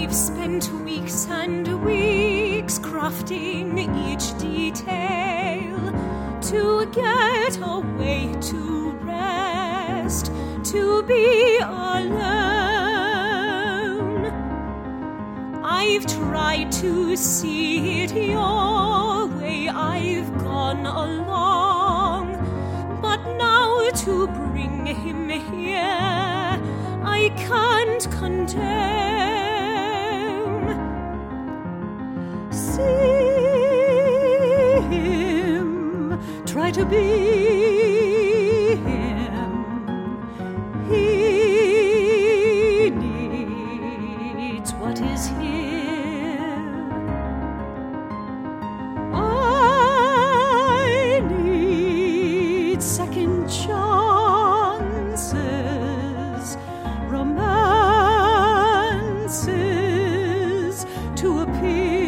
I've spent weeks and weeks crafting each detail to get away to rest, to be alone. I've tried to see it your way, I've gone along, but now to bring him here I can't condone. See him, try to be him. He needs what is here. I need second chances, romances to appear.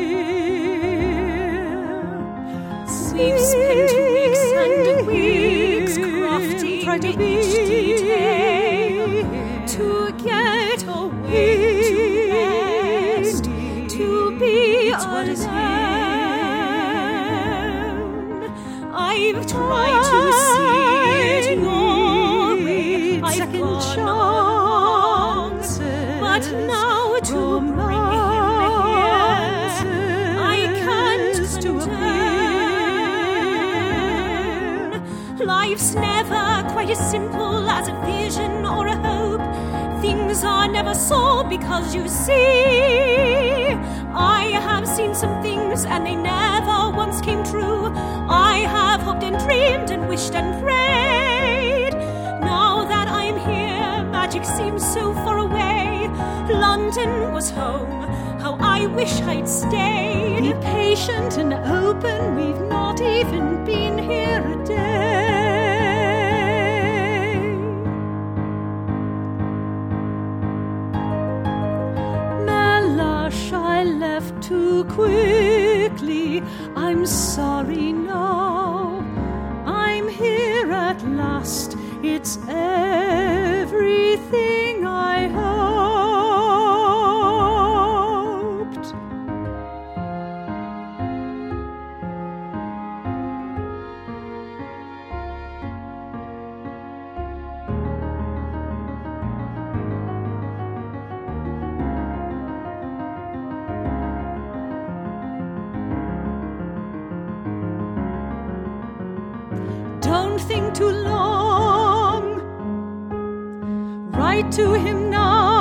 We've spent weeks and weeks crafting Try to each be detail to get away to rest, to be what is alone. I've tried to see it your way, I've second gone along, but now to bring him here I can't condone. Life's never quite as simple as a vision or a hope. Things are never so because you see, I have seen some things and they never once came true. I have hoped and dreamed and wished and prayed. Now that I'm here, magic seems so far away. London was home, how I wish I'd stayed. Be patient and open, we've not even been here a day. Mellosh, I left too quickly, I'm sorry now. I'm here at last, it's everything I hoped. Don't think too long, write to him now.